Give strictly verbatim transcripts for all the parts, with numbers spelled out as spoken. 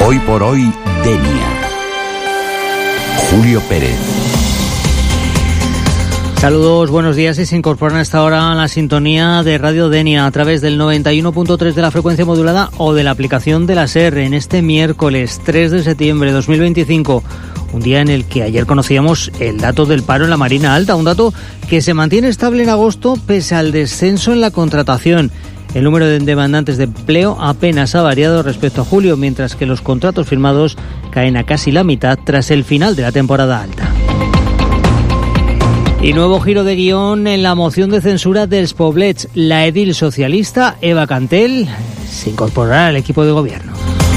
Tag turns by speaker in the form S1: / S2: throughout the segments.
S1: Hoy por hoy, Denia. Julio Pérez.
S2: Saludos, buenos días, y se incorporan hasta ahora a la sintonía de Radio Denia a través del noventa y uno punto tres de la frecuencia modulada o de la aplicación de la SER en este miércoles tres de septiembre de dos mil veinticinco, un día en el que ayer conocíamos el dato del paro en la Marina Alta, un dato que se mantiene estable en agosto pese al descenso en la contratación. El número de demandantes de empleo apenas ha variado respecto a julio, mientras que los contratos firmados caen a casi la mitad tras el final de la temporada alta. Y nuevo giro de guión en la moción de censura dels Poblets. La edil socialista Eva Cantel se incorporará al equipo de gobierno.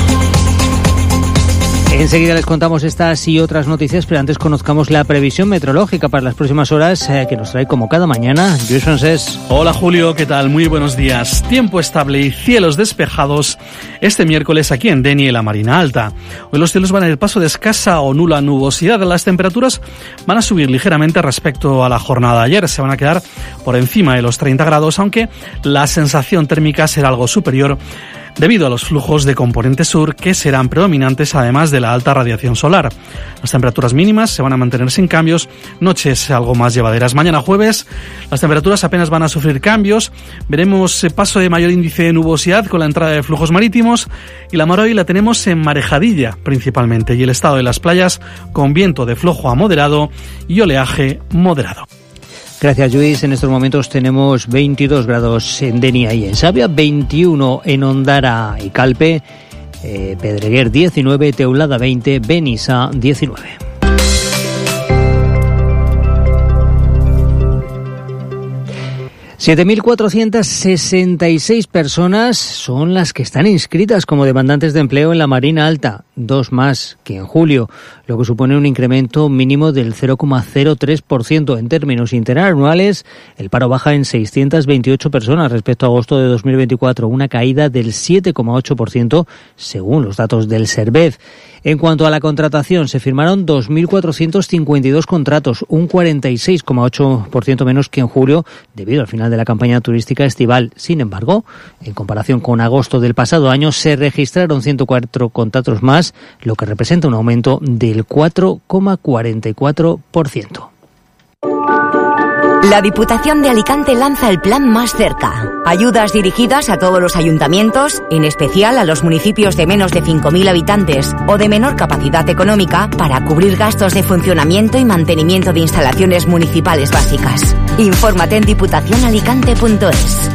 S2: Enseguida les contamos estas y otras noticias, pero antes conozcamos la previsión meteorológica para las próximas horas eh, que nos trae como cada mañana Lluís Francés.
S3: Hola Julio, ¿qué tal? Muy buenos días. Tiempo estable y cielos despejados este miércoles aquí en Denia y la Marina Alta. Hoy los cielos van a ir paso de escasa o nula nubosidad. Las temperaturas van a subir ligeramente respecto a la jornada de ayer. Se van a quedar por encima de los treinta grados, aunque la sensación térmica será algo superior debido a los flujos de componente sur que serán predominantes, además de la alta radiación solar. Las temperaturas mínimas se van a mantener sin cambios, noches algo más llevaderas. Mañana jueves las temperaturas apenas van a sufrir cambios, veremos paso de mayor índice de nubosidad con la entrada de flujos marítimos, y la mar hoy la tenemos en marejadilla principalmente, y el estado de las playas con viento de flojo a moderado y oleaje moderado.
S2: Gracias, Lluís. En estos momentos tenemos veintidós grados en Denia y en Savia, veintiuno en Ondara y Calpe, eh, Pedreguer diecinueve, Teulada veinte, Benissa diecinueve. siete mil cuatrocientas sesenta y seis personas son las que están inscritas como demandantes de empleo en la Marina Alta, dos más que en julio, lo que supone un incremento mínimo del cero coma cero tres por ciento. En términos interanuales, el paro baja en seiscientas veintiocho personas respecto a agosto de dos mil veinticuatro, una caída del siete coma ocho por ciento según los datos del Servez. En cuanto a la contratación, se firmaron dos mil cuatrocientos cincuenta y dos contratos, un cuarenta y seis coma ocho por ciento menos que en julio, debido al final de la campaña turística estival. Sin embargo, en comparación con agosto del pasado año, se registraron ciento cuatro contratos más, lo que representa un aumento del cuatro coma cuarenta y cuatro por ciento.
S4: La Diputación de Alicante lanza el Plan Más Cerca. Ayudas dirigidas a todos los ayuntamientos, en especial a los municipios de menos de cinco mil habitantes o de menor capacidad económica, para cubrir gastos de funcionamiento y mantenimiento de instalaciones municipales básicas. Infórmate en diputación alicante punto es.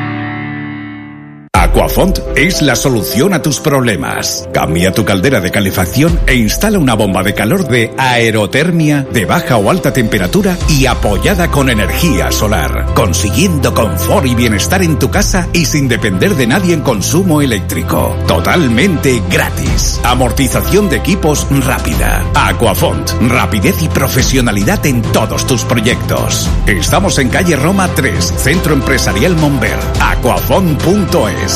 S5: Aquafont es la solución a tus problemas. Cambia tu caldera de calefacción e instala una bomba de calor de aerotermia de baja o alta temperatura y apoyada con energía solar, consiguiendo confort y bienestar en tu casa y sin depender de nadie en consumo eléctrico. Totalmente gratis. Amortización de equipos rápida. Aquafont, rapidez y profesionalidad en todos tus proyectos. Estamos en calle Roma tres, Centro Empresarial Monver. aquafont punto es.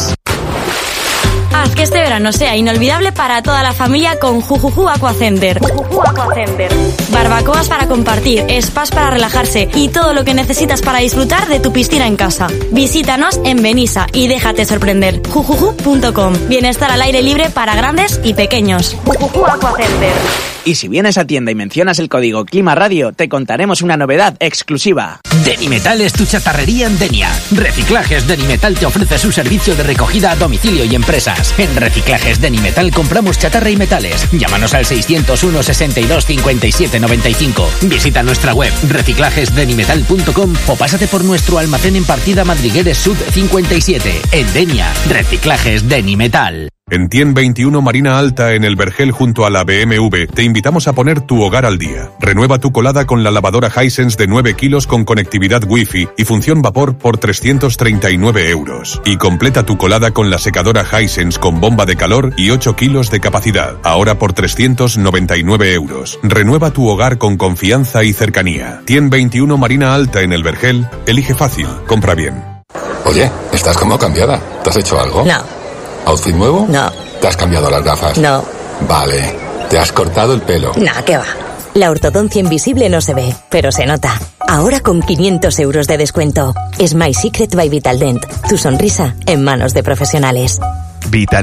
S6: Haz que este verano sea inolvidable para toda la familia con Jujuju Aquacenter. Jujuju Aquacenter. Barbacoas para compartir, spas para relajarse y todo lo que necesitas para disfrutar de tu piscina en casa. Visítanos en Benissa y déjate sorprender. jujuju punto com. Bienestar al aire libre para grandes y pequeños. Jujuju Aquacenter.
S7: Y si vienes a tienda y mencionas el código Clima Radio, te contaremos una novedad exclusiva.
S8: Denimetal es tu chatarrería en Denia. Reciclajes Denimetal te ofrece su servicio de recogida a domicilio y empresas. En Reciclajes Denimetal compramos chatarra y metales. Llámanos al seiscientos uno, sesenta y dos, cincuenta y siete, noventa y cinco. Visita nuestra web reciclajes denimetal punto com o pásate por nuestro almacén en Partida Madrigueres Sud cincuenta y siete. En Denia, Reciclajes Denimetal.
S9: En Tien veintiuno Marina Alta, en el Vergel junto a la B M W, te invitamos a poner tu hogar al día. Renueva tu colada con la lavadora Hisense de nueve kilos con conectividad Wi-Fi y función vapor por trescientos treinta y nueve euros. Y completa tu colada con la secadora Hisense con bomba de calor y ocho kilos de capacidad, ahora por trescientos noventa y nueve euros. Renueva tu hogar con confianza y cercanía. Tien veintiuno Marina Alta, en el Vergel. Elige fácil, compra bien.
S10: Oye, estás como cambiada. ¿Te has hecho algo?
S11: No.
S10: ¿Outfit nuevo?
S11: No.
S10: ¿Te has cambiado las gafas?
S11: No.
S10: Vale. ¿Te has cortado el pelo?
S11: Nah, ¿qué va? La ortodoncia invisible no se ve, pero se nota. Ahora con quinientos euros de descuento. Smile Secret by Vitaldent. Tu sonrisa en manos de profesionales.
S12: Vital